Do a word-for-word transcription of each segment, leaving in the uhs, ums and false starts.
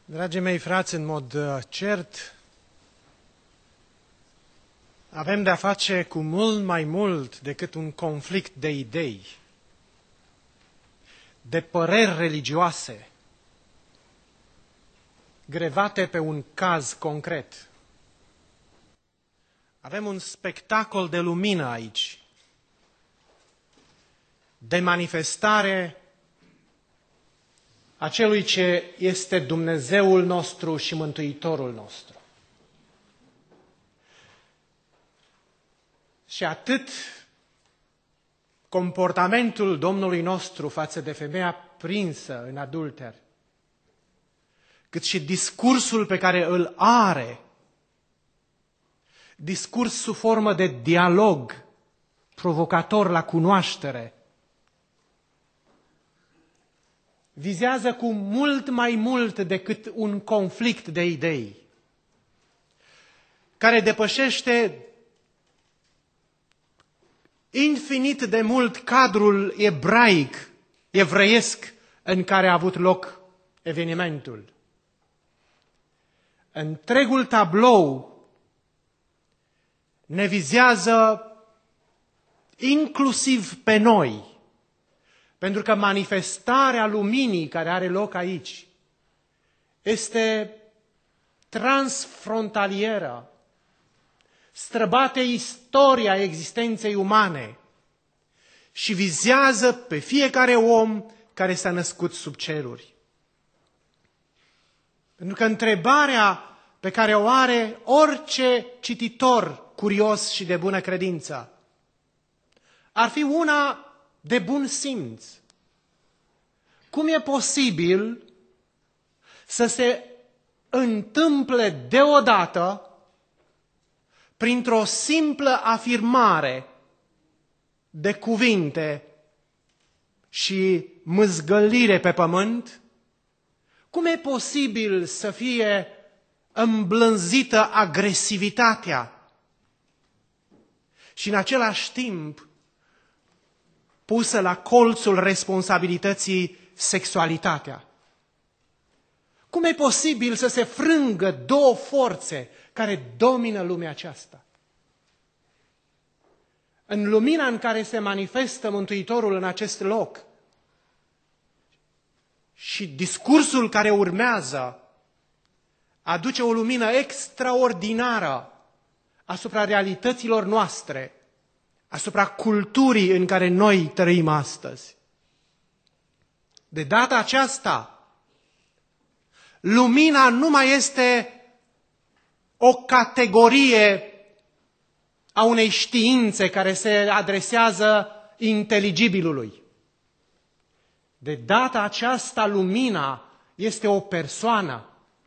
Dragii mei frați, în mod cert, avem de-a face cu mult mai mult decât un conflict de idei, de păreri religioase, grevate pe un caz concret. Avem un spectacol de lumină aici, de manifestare a celui ce este Dumnezeul nostru și Mântuitorul nostru. Și atât comportamentul Domnului nostru față de femeia prinsă în adulter, cât și discursul pe care îl are, discurs sub formă de dialog provocator la cunoaștere, vizează cu mult mai mult decât un conflict de idei, care depășește infinit de mult cadrul ebraic, evreiesc, în care a avut loc evenimentul. Întregul tablou ne vizează inclusiv pe noi, pentru că manifestarea luminii care are loc aici este transfrontalieră, străbate istoria existenței umane și vizează pe fiecare om care s-a născut sub ceruri. Pentru că întrebarea pe care o are orice cititor curios și de bună credință ar fi una de bun simț. Cum e posibil să se întâmple deodată, printr-o simplă afirmare de cuvinte și mâzgălire pe pământ, cum e posibil să fie îmblânzită agresivitatea și în același timp pusă la colțul responsabilității sexualitatea? Cum e posibil să se frângă două forțe care domină lumea aceasta? În lumina în care se manifestă Mântuitorul în acest loc și discursul care urmează aduce o lumină extraordinară asupra realităților noastre, asupra culturii în care noi trăim astăzi. De data aceasta, lumina nu mai este o categorie a unei științe care se adresează inteligibilului. De data aceasta, lumina este o persoană.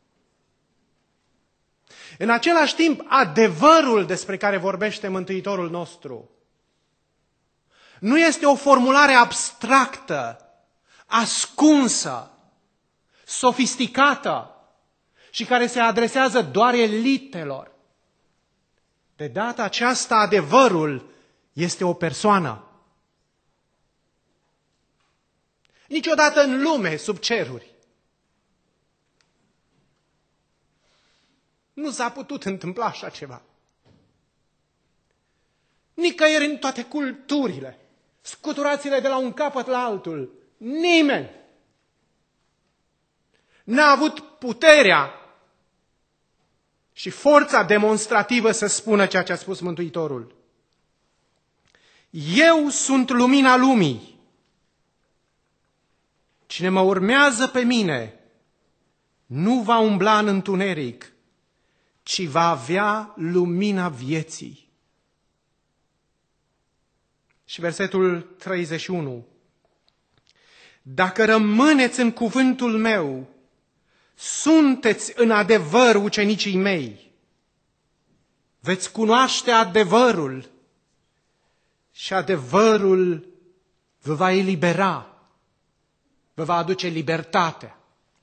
În același timp, adevărul despre care vorbește Mântuitorul nostru nu este o formulare abstractă, ascunsă, sofisticată și care se adresează doar elitelor. De data aceasta, adevărul este o persoană. Niciodată în lume, sub ceruri, nu s-a putut întâmpla așa ceva. Nicăieri în toate culturile, scuturați-le de la un capăt la altul, nimeni n-a avut puterea și forța demonstrativă să spună ceea ce a spus Mântuitorul. Eu sunt lumina lumii. Cine mă urmează pe mine nu va umbla în întuneric, ci va avea lumina vieții. Și versetul treizeci și unu. Dacă rămâneți în cuvântul meu, sunteți în adevăr ucenicii mei. Veți cunoaște adevărul și adevărul vă va elibera, vă va aduce libertatea.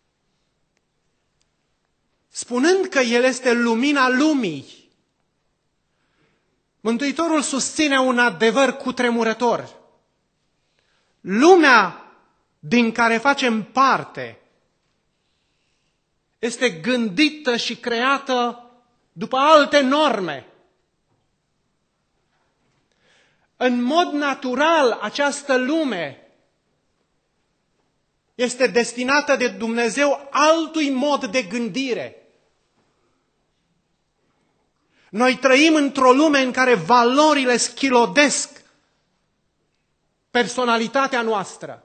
Spunând că El este lumina lumii, Mântuitorul susține un adevăr cutremurător. Lumea din care facem parte este gândită și creată după alte norme. În mod natural, această lume este destinată de Dumnezeu altui mod de gândire. Noi trăim într-o lume în care valorile schilodesc personalitatea noastră,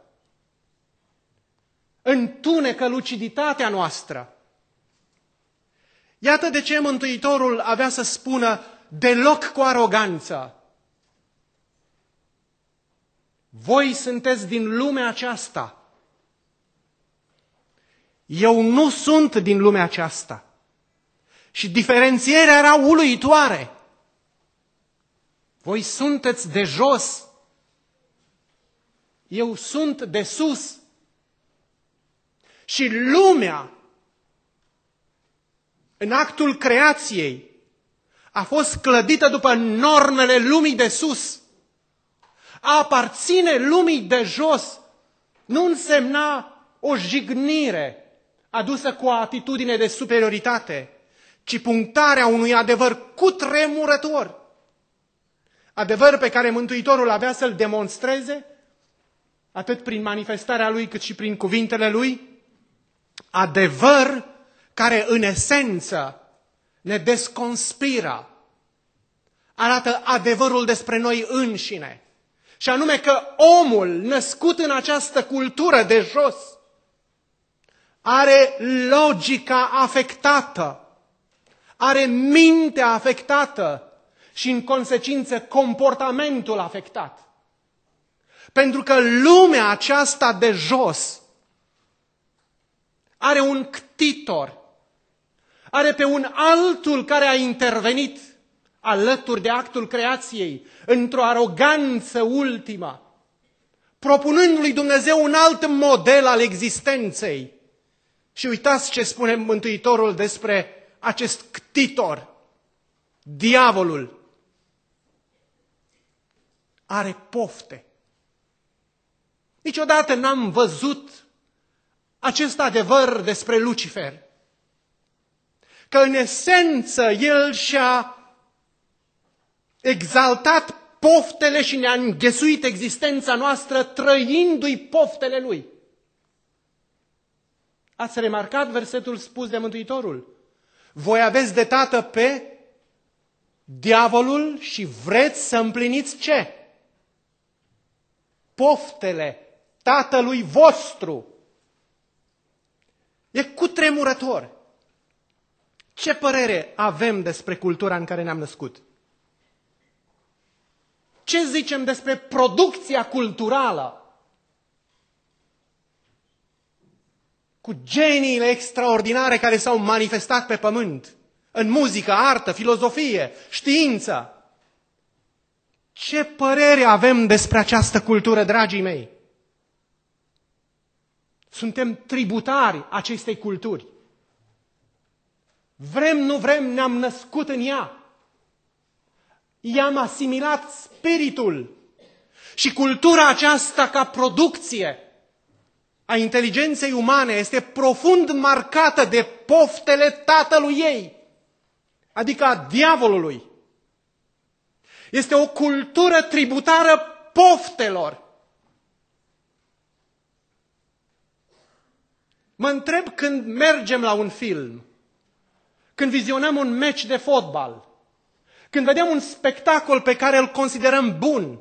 întunecă luciditatea noastră. Iată de ce Mântuitorul avea să spună deloc cu aroganță: voi sunteți din lumea aceasta. Eu nu sunt din lumea aceasta. Și diferențierea era uluitoare. Voi sunteți de jos. Eu sunt de sus. Și lumea, în actul creației, a fost clădită după normele lumii de sus. A aparține lumii de jos nu însemna o jignire adusă cu o atitudine de superioritate, ci punctarea unui adevăr cutremurător. Adevăr pe care Mântuitorul avea să-l demonstreze, atât prin manifestarea lui, cât și prin cuvintele lui. Adevăr care, în esență, ne desconspiră. Arată adevărul despre noi înșine. Și anume că omul născut în această cultură de jos are logica afectată, are mintea afectată și, în consecință, comportamentul afectat. Pentru că lumea aceasta de jos are un ctitor, are pe un altul care a intervenit alături de actul creației, într-o aroganță ultimă, propunând lui Dumnezeu un alt model al existenței. Și uitați ce spune Mântuitorul despre acest ctitor, diavolul. Are pofte. Niciodată n-am văzut acest adevăr despre Lucifer. Că în esență el și-a exaltat poftele și ne-a înghesuit existența noastră trăindu-i poftele lui. Ați remarcat versetul spus de Mântuitorul? Voi aveți de tată pe diavolul și vreți să împliniți ce? Poftele tatălui vostru. E cutremurător. Ce părere avem despre cultura în care ne-am născut? Ce zicem despre producția culturală? Cu geniile extraordinare care s-au manifestat pe pământ, în muzică, artă, filozofie, știință. Ce părere avem despre această cultură, dragii mei? Suntem tributari acestei culturi. Vrem, nu vrem, ne-am născut în ea. I-am asimilat spiritul. Și cultura aceasta ca producție a inteligenței umane este profund marcată de poftele tatălui ei, adică a diavolului. Este o cultură tributară poftelor. Mă întreb când mergem la un film, când vizionăm un meci de fotbal, când vedem un spectacol pe care îl considerăm bun,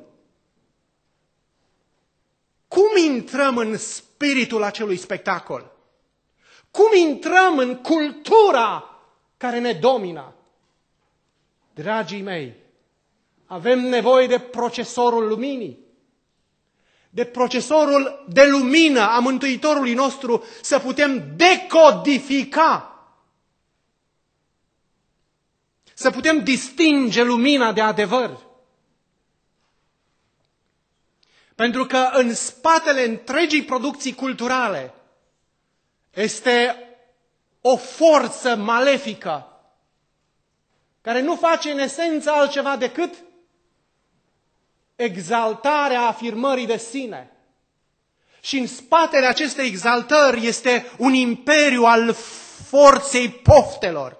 cum intrăm în spiritul acelui spectacol? Cum intrăm în cultura care ne domină? Dragii mei, avem nevoie de procesorul luminii, de procesorul de lumină a Mântuitorului nostru, să putem decodifica, să putem distinge lumina de adevăr. Pentru că în spatele întregii producții culturale este o forță malefică care nu face în esență altceva decât exaltarea afirmării de sine. Și în spatele acestei exaltări este un imperiu al forței poftelor.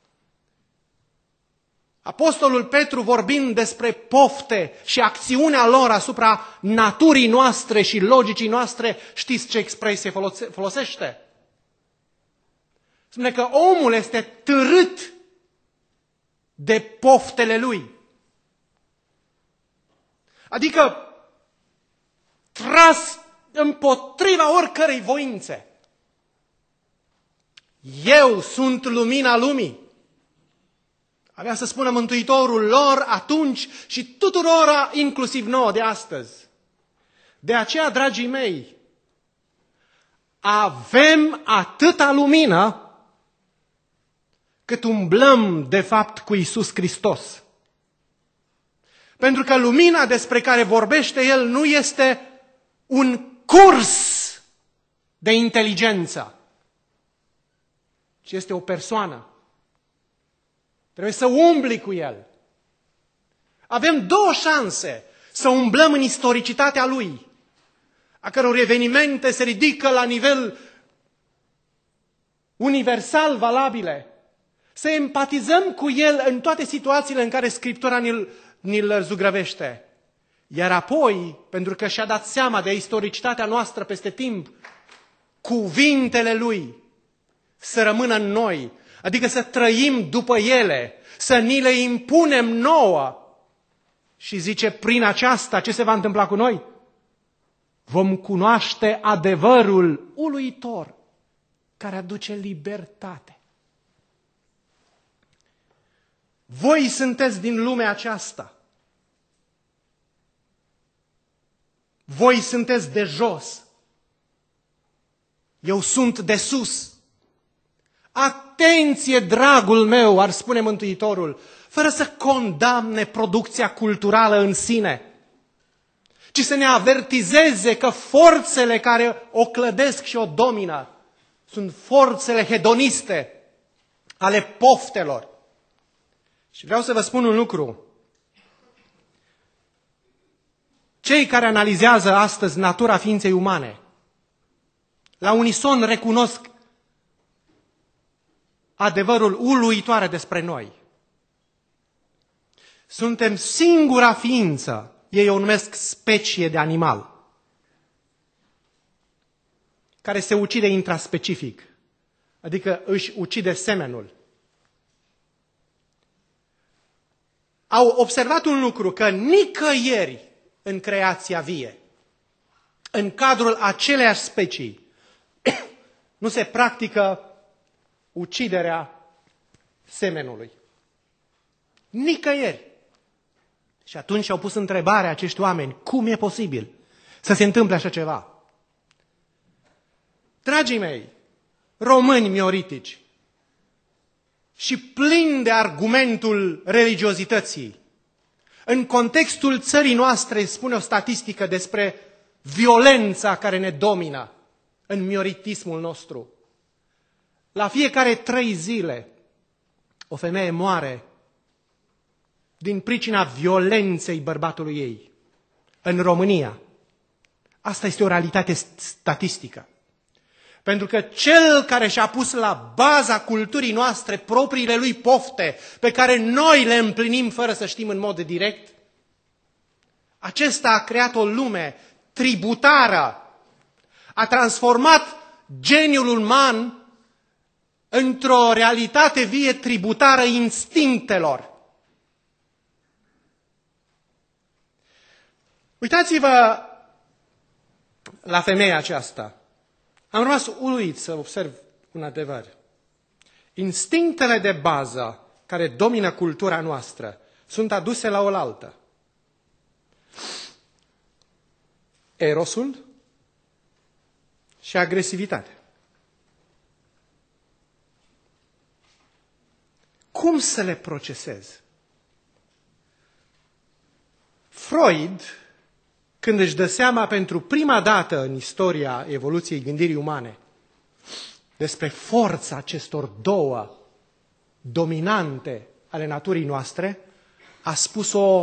Apostolul Petru, vorbind despre pofte și acțiunea lor asupra naturii noastre și logicii noastre, știți ce expresie folosește? Spune că omul este târât de poftele lui. Adică tras împotriva oricărei voințe. Eu sunt lumina lumii. Avea să spună Mântuitorul lor atunci și tuturora, inclusiv nouă de astăzi. De aceea, dragii mei, avem atâta lumină cât umblăm, de fapt, cu Iisus Hristos. Pentru că lumina despre care vorbește El nu este un curs de inteligență, ci este o persoană. Trebuie să umbli cu El. Avem două șanse să umblăm în istoricitatea Lui, a căror evenimente se ridică la nivel universal valabile, să empatizăm cu El în toate situațiile în care Scriptura ni-l, ni-l zugrăvește. Iar apoi, pentru că și-a dat seama de istoricitatea noastră peste timp, cuvintele Lui să rămână în noi, adică să trăim după ele, să ni le impunem nouă. Și zice, prin aceasta, ce se va întâmpla cu noi? Vom cunoaște adevărul uluitor care aduce libertate. Voi sunteți din lumea aceasta. Voi sunteți de jos. Eu sunt de sus. Atenție, dragul meu, ar spune Mântuitorul, fără să condamne producția culturală în sine, ci să ne avertizeze că forțele care o clădesc și o domină sunt forțele hedoniste ale poftelor. Și vreau să vă spun un lucru. Cei care analizează astăzi natura ființei umane, la unison recunosc adevărul uluitoare despre noi. Suntem singura ființă, ei o numesc specie de animal, care se ucide intraspecific, adică își ucide semenul. Au observat un lucru, că nicăieri în creația vie, în cadrul aceleiași specii, nu se practică uciderea semenului. Nicăieri. Și atunci au pus întrebarea acești oameni, cum e posibil să se întâmple așa ceva? Dragii mei, români mioritici și plini de argumentul religiozității, în contextul țării noastre spune o statistică despre violența care ne domină în mioritismul nostru. La fiecare trei zile o femeie moare din pricina violenței bărbatului ei. În România. Asta este o realitate statistică. Pentru că cel care și-a pus la baza culturii noastre propriile lui pofte, pe care noi le împlinim fără să știm în mod direct, acesta a creat o lume tributară, a transformat geniul uman într-o realitate vie tributară instinctelor. Uitați-vă la femeia aceasta. Am rămas uluit să observ un adevăr. Instinctele de bază care domină cultura noastră sunt aduse la oaltă. Erosul și agresivitatea. Cum să le procesez? Freud, când își dă seama pentru prima dată în istoria evoluției gândirii umane despre forța acestor două dominante ale naturii noastre, a spus-o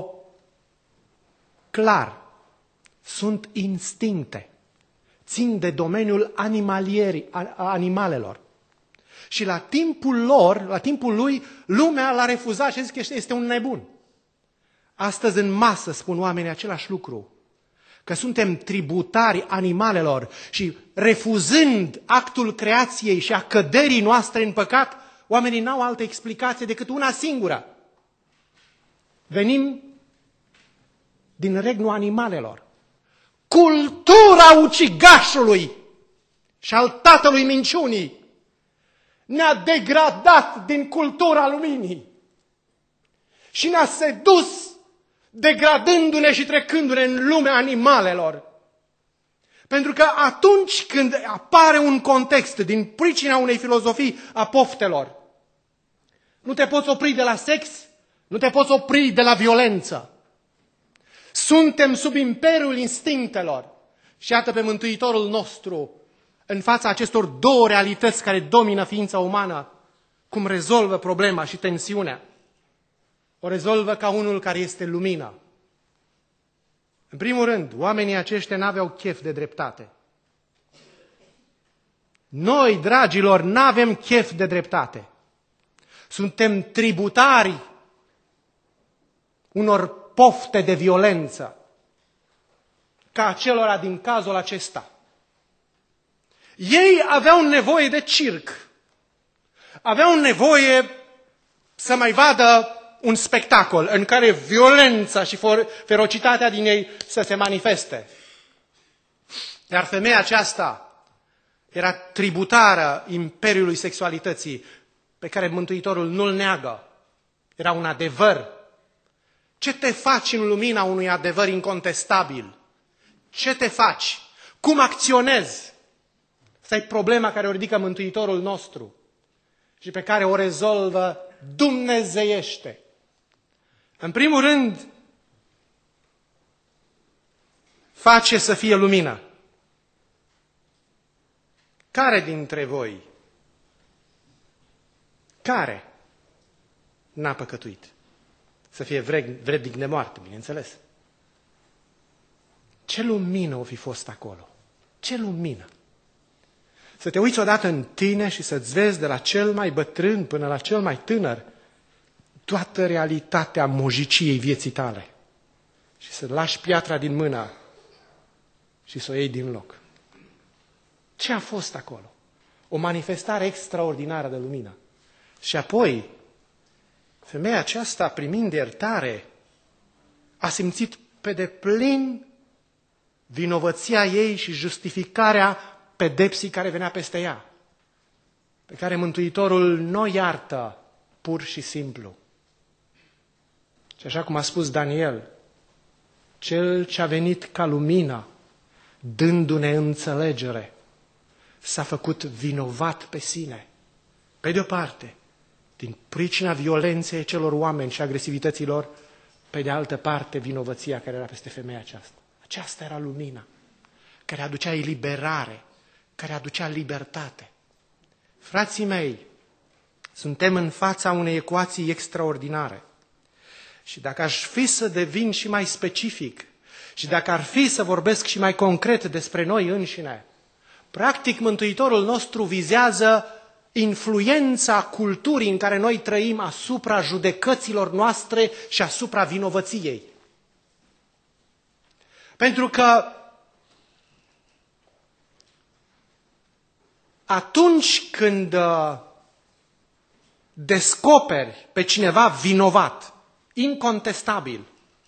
clar. Sunt instincte. Țin de domeniul animalierii, a animalelor. Și la timpul lor, la timpul lui, lumea l-a refuzat și a zis că este un nebun. Astăzi în masă spun oamenii același lucru, că suntem tributari animalelor și refuzând actul creației și a căderii noastre în păcat, oamenii n-au altă explicație decât una singură. Venim din regnul animalelor. Cultura ucigașului și al tatălui minciunii ne-a degradat din cultura luminii și ne-a sedus, degradându-ne și trecându-ne în lumea animalelor. Pentru că atunci când apare un context din pricina unei filozofii a poftelor, nu te poți opri de la sex, nu te poți opri de la violență. Suntem sub imperiul instinctelor. Și iată pe Mântuitorul nostru, în fața acestor două realități care domină ființa umană, cum rezolvă problema și tensiunea. O rezolvă ca unul care este lumină. În primul rând, oamenii aceștia n-aveau chef de dreptate. Noi, dragilor, n-avem chef de dreptate. Suntem tributari unor pofte de violență, ca acelora din cazul acesta. Ei aveau nevoie de circ, aveau nevoie să mai vadă un spectacol în care violența și ferocitatea din ei să se manifeste. Iar femeia aceasta era tributară imperiului sexualității, pe care Mântuitorul nu-l neagă. Era un adevăr. Ce te faci în lumina unui adevăr incontestabil? Ce te faci? Cum acționezi? Asta e problema care o ridică Mântuitorul nostru și pe care o rezolvă dumnezeiește. În primul rând, face să fie lumină. Care dintre voi, care n-a păcătuit? Să fie vrednic de moarte, bineînțeles. Ce lumină o fi fost acolo? Ce lumină! Să te uiți odată în tine și să-ți vezi de la cel mai bătrân până la cel mai tânăr toată realitatea mojiciei vieții tale și să lași piatra din mână și să o iei din loc. Ce a fost acolo? O manifestare extraordinară de lumină. Și apoi, femeia aceasta, primind iertare, a simțit pe deplin vinovăția ei și justificarea pedepsii care venea peste ea, pe care Mântuitorul nu o iartă pur și simplu. Și așa cum a spus Daniel, cel ce a venit ca lumină, dându-ne înțelegere, s-a făcut vinovat pe sine. Pe de o parte, din pricina violenței celor oameni și agresivității lor, pe de altă parte, vinovăția care era peste femeia aceasta. Aceasta era lumina, care aducea eliberare, care aducea libertate. Frații mei, suntem în fața unei ecuații extraordinare. Și dacă aș fi să devin și mai specific, și dacă ar fi să vorbesc și mai concret despre noi înșine, practic Mântuitorul nostru vizează influența culturii în care noi trăim asupra judecăților noastre și asupra vinovăției. Pentru că atunci când descoperi pe cineva vinovat, incontestabil,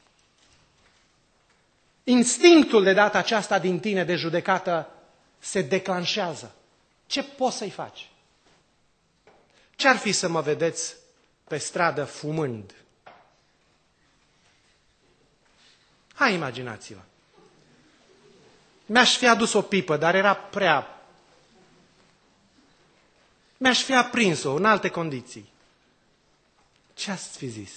instinctul de data aceasta din tine de judecată se declanșează. Ce poți să-i faci? Ce-ar fi să mă vedeți pe stradă fumând? Hai, imaginați-vă. Mi-aș fi adus o pipă, dar era prea... Mi-aș fi aprins-o în alte condiții. Ce ați fi zis?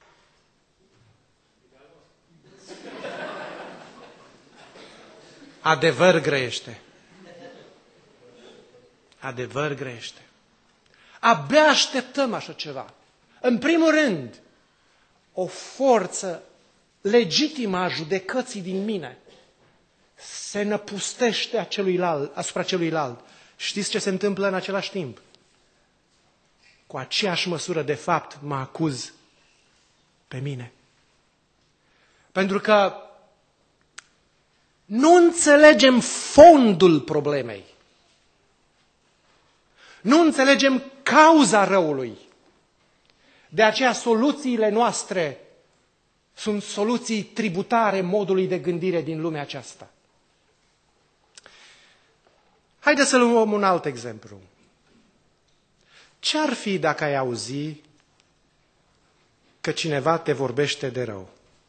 Adevăr grăiește. Adevăr grăiește. Abia așteptăm așa ceva. În primul rând, o forță legitimă a judecății din mine se năpustește a celuilalt, asupra celuilalt. Știți ce se întâmplă în același timp? cu aceeași măsură de fapt mă acuz pe mine. Pentru că nu înțelegem fondul problemei. Nu înțelegem cauza răului. De aceea soluțiile noastre sunt soluții tributare modului de gândire din lumea aceasta. Haideți să luăm un alt exemplu. Ce-ar fi dacă ai auzi că cineva te vorbește de rău?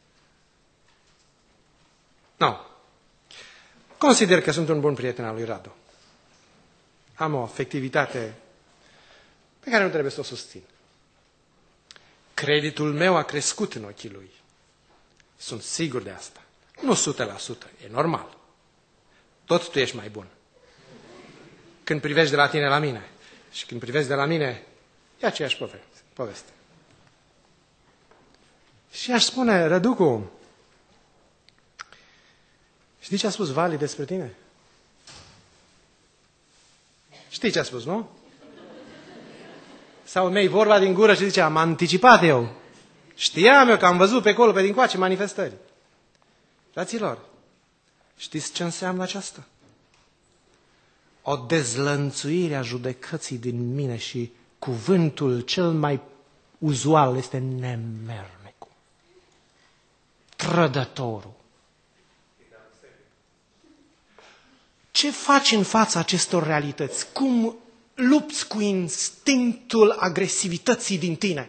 Nu. Consider că sunt un bun prieten al lui Radu. Am o afectivitate pe care nu trebuie să o susțin. Creditul meu a crescut în ochii lui. Sunt sigur de asta. Nu o sută la sută, e normal. Tot tu ești mai bun. Când privești de la tine la mine și când privești de la mine, e aceeași poveste. Și aș spune, Răducu, știi ce a spus Vali despre tine? Știi ce a spus, nu? Sau mei vorba din gură și zice, am anticipat eu. Știam eu că am văzut pe acolo, pe dincoace, manifestări. Fraților, știți ce înseamnă aceasta? O dezlănțuire a judecății din mine și cuvântul cel mai uzual este nemernicul, trădătorul. Ce faci în fața acestor realități? Cum lupți cu instinctul agresivității din tine?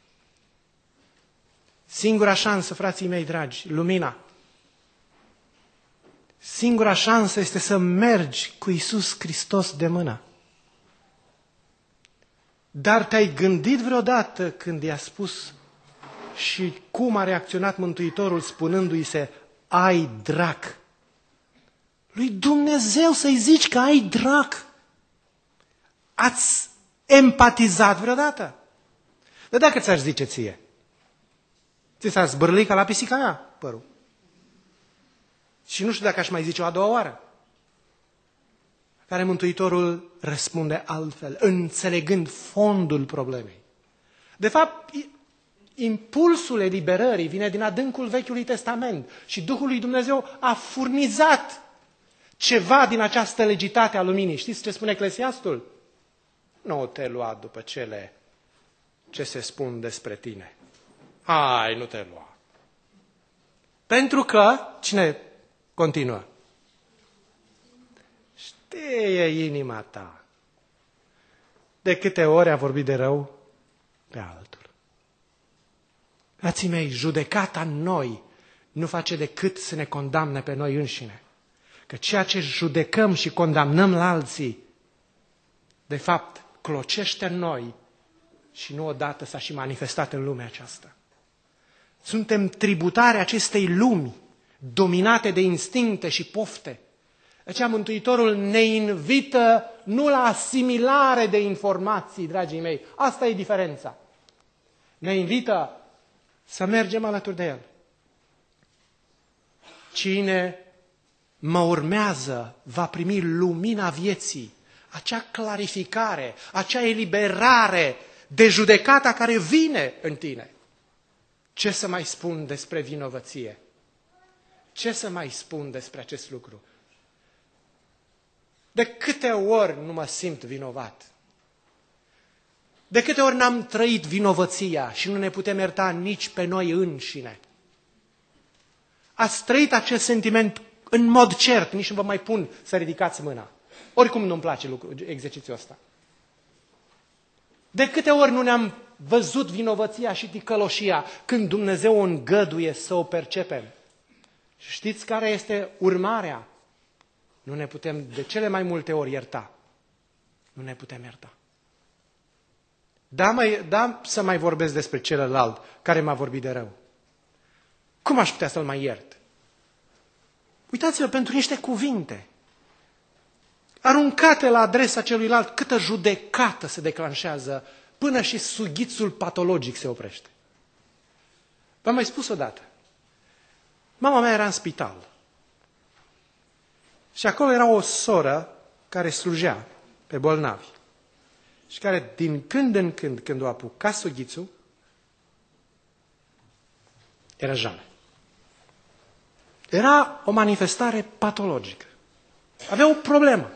Singura șansă, frații mei dragi, lumina. Singura șansă este să mergi cu Iisus Hristos de mână. Dar te-ai gândit vreodată când i-a spus și cum a reacționat Mântuitorul spunându-i se, ai drac? Lui Dumnezeu să-i zici că ai drac. Ați empatizat vreodată? Dar dacă ți-aș zice ție, ți s-a zbârlit ca la pisica mea părul. Și nu știu dacă aș mai zice o a doua oară. Care Mântuitorul răspunde altfel, înțelegând fondul problemei. De fapt, impulsul eliberării vine din adâncul Vechiului Testament și Duhul lui Dumnezeu a furnizat ceva din această legitate a luminii. Știți ce spune Eclesiastul? Nu te lua după cele ce se spun despre tine. Hai, nu te lua. Pentru că, cine continuă? Știe inima ta de câte ori a vorbit de rău pe altul. Frații mei, judecata în noi nu face decât să ne condamne pe noi înșine. Că ceea ce judecăm și condamnăm la alții, de fapt, clocește în noi și nu odată s-a și manifestat în lumea aceasta. Suntem tributari acestei lumi, dominate de instincte și pofte. De aceea Mântuitorul ne invită nu la asimilare de informații, dragii mei. Asta e diferența. Ne invită să mergem alături de El. Cine mă urmează va primi lumina vieții, acea clarificare, acea eliberare de judecata care vine în tine. Ce să mai spun despre vinovăție? Ce să mai spun despre acest lucru? De câte ori nu mă simt vinovat? De câte ori n-am trăit vinovăția și nu ne putem ierta nici pe noi înșine? Ați trăit acest sentiment în mod cert, nici nu vă mai pun să ridicați mâna. Oricum nu-mi place lucru, exercițiul ăsta. De câte ori nu ne-am văzut vinovăția și ticăloșia când Dumnezeu o îngăduie să o percepem? Și știți care este urmarea? Nu ne putem de cele mai multe ori ierta. Nu ne putem ierta. Da, mai, da să mai vorbesc despre celălalt care m-a vorbit de rău. Cum aș putea să-l mai iert? Uitați-vă, pentru niște cuvinte aruncate la adresa celuilalt, câtă judecată se declanșează până și sughițul patologic se oprește. V-am mai spus odată. Mama mea era în spital. Și acolo era o soră care slujea pe bolnavi. și care din când în când, când o apuca sughițul, era jale. Era o manifestare patologică. Avea o problemă.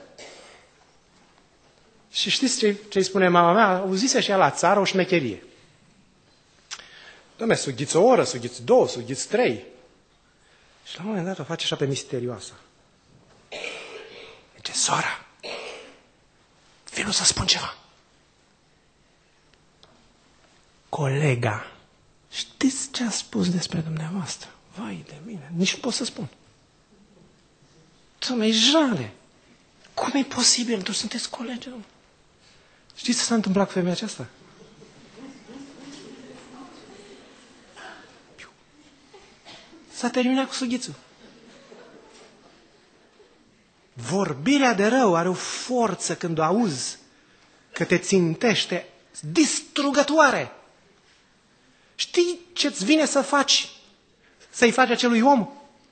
Și știți ce, ce îi spune mama mea? Auzise și ea la țară o șmecherie. Dom'le, sughiți o oră, sughiți două, sughiți trei. Și la un moment dat o face așa pe misterioasă. Zice, sora, vino să spun ceva. Colega, știți ce a spus despre dumneavoastră? Vai de mine, nici nu pot să spun. Dom'le, e jale. Cum e posibil? Tu sunteți colegi. Știți ce s-a întâmplat cu femeia aceasta? S-a terminat cu sughițul. Vorbirea de rău are o forță când o auzi, că te țintește, distrugătoare. Știi ce-ți vine să faci? Să-i faci acelui om?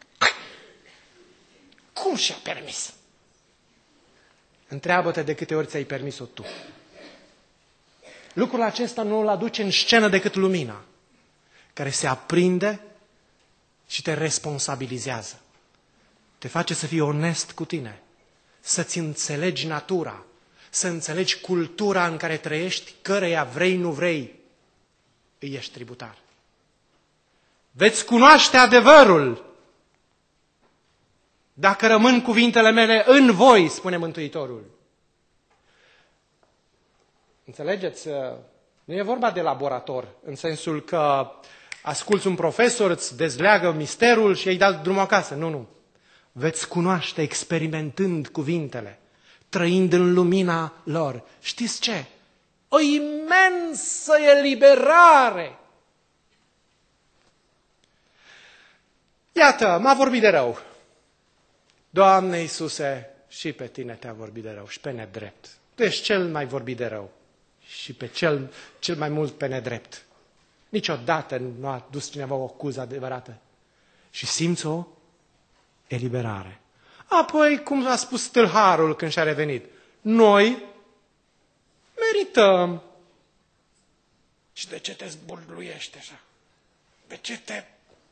Cum și-a permis? Întreabă-te de câte ori ți-ai permis-o tu. Lucrul acesta nu îl aduce în scenă decât lumina, care se aprinde și te responsabilizează. Te face să fii onest cu tine, să-ți înțelegi natura, să înțelegi cultura în care trăiești, căreia vrei, nu vrei, îi ești tributar. Veți cunoaște adevărul dacă rămân cuvintele mele în voi, spune Mântuitorul. Înțelegeți? Nu e vorba de laborator, în sensul că asculți un profesor, îți dezleagă misterul și îi dai drumul acasă. Nu, nu. Veți cunoaște experimentând cuvintele, trăind în lumina lor. Știți ce? O imensă eliberare! Iată, m-a vorbit de rău. Doamne Iisuse, și pe tine te-a vorbit de rău și pe nedrept. Tu ești cel mai vorbit de rău și pe cel, cel mai mult pe nedrept. Niciodată nu a dus cineva o acuză adevărată. Și simți o eliberare. Apoi, cum a spus tâlharul când și-a revenit, noi merităm. Și de ce te zburluiești așa? De ce te...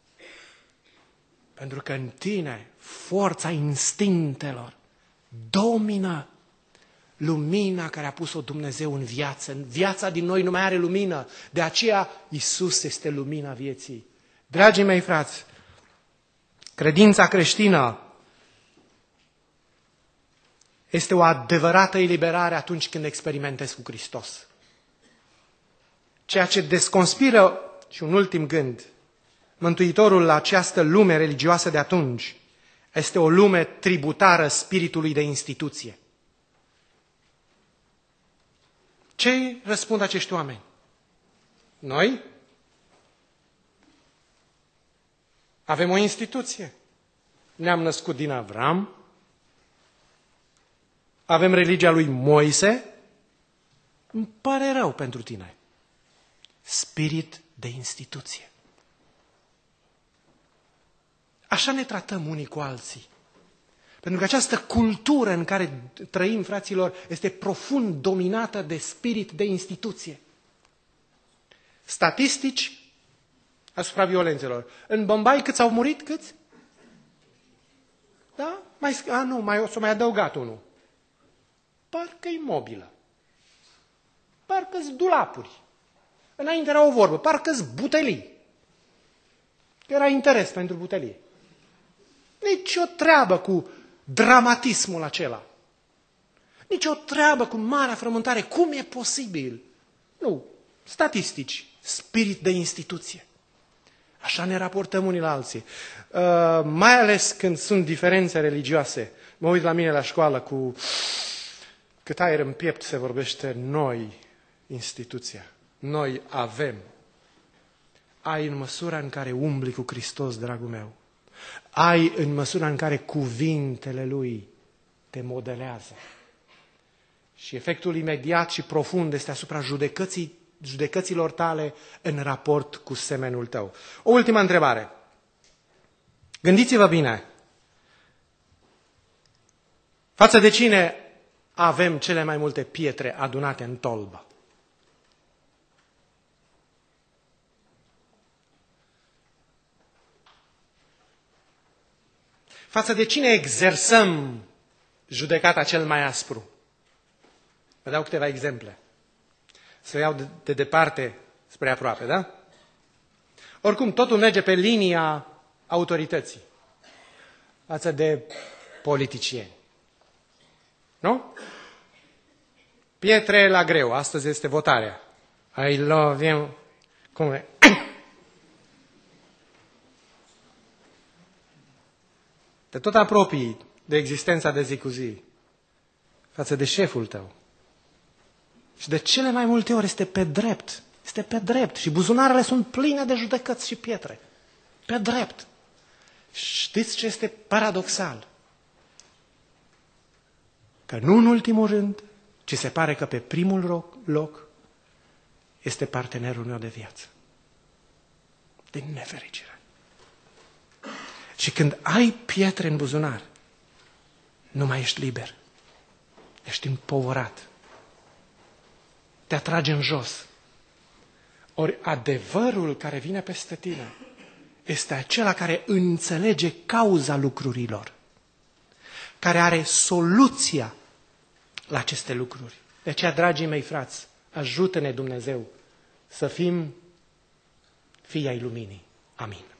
Pentru că în tine forța instinctelor domină lumina care a pus-o Dumnezeu în viață. În viața din noi nu mai are lumină. De aceea Iisus este lumina vieții. Dragii mei frați, credința creștină este o adevărată eliberare atunci când experimentezi cu Hristos. Ceea ce desconspiră, și un ultim gând, Mântuitorul la această lume religioasă de atunci este o lume tributară spiritului de instituție. Ce răspund acești oameni? Noi avem o instituție. Ne-am născut din Avram, avem religia lui Moise. Îmi pare rău pentru tine. Spirit de instituție. Așa ne tratăm unii cu alții. Pentru că această cultură în care trăim, fraților, este profund dominată de spirit de instituție. Statistici asupra violențelor. În Bombay câți au murit? Câți? Da? Mai, a, nu, mai, s-a mai adăugat unul. Parcă-i mobilă. Parcă-s dulapuri. Înainte era o vorbă. Parcă-s butelii. Era interes pentru butelie. Nici o treabă cu dramatismul acela. Nici o treabă cu marea frământare. Cum e posibil? Nu. Statistici. Spirit de instituție. Așa ne raportăm unii la alții. Uh, mai ales când sunt diferențe religioase. Mă uit la mine la școală cu cât aer în piept se vorbește noi, instituția. Noi avem. Ai în măsura în care umbli cu Hristos, dragul meu. Ai în măsura în care cuvintele Lui te modelează. Și efectul imediat și profund este asupra judecății, judecăților tale în raport cu semenul tău. O ultimă întrebare. Gândiți-vă bine. Față de cine avem cele mai multe pietre adunate în tolbă? Față de cine exersăm judecata cel mai aspru? Vă dau câteva exemple. Să iau de, de departe spre aproape, da? Oricum, totul merge pe linia autorității față de politicieni. Nu? Pietre la greu. Astăzi este votarea. I love you. Cum e? Te tot apropii de existența de zi cu zi față de șeful tău. Și de cele mai multe ori este pe drept. Este pe drept. Și buzunarele sunt pline de judecăți și pietre. Pe drept. Știți ce este paradoxal? Că nu în ultimul rând, ci se pare că pe primul loc este partenerul meu de viață. Din nefericire. Și când ai pietre în buzunar, nu mai ești liber. Ești împovărat. Te atrage în jos. Ori adevărul care vine peste tine este acela care înțelege cauza lucrurilor, care are soluția la aceste lucruri. De aceea, dragii mei frați, ajută-ne Dumnezeu să fim fii ai luminii. Amin.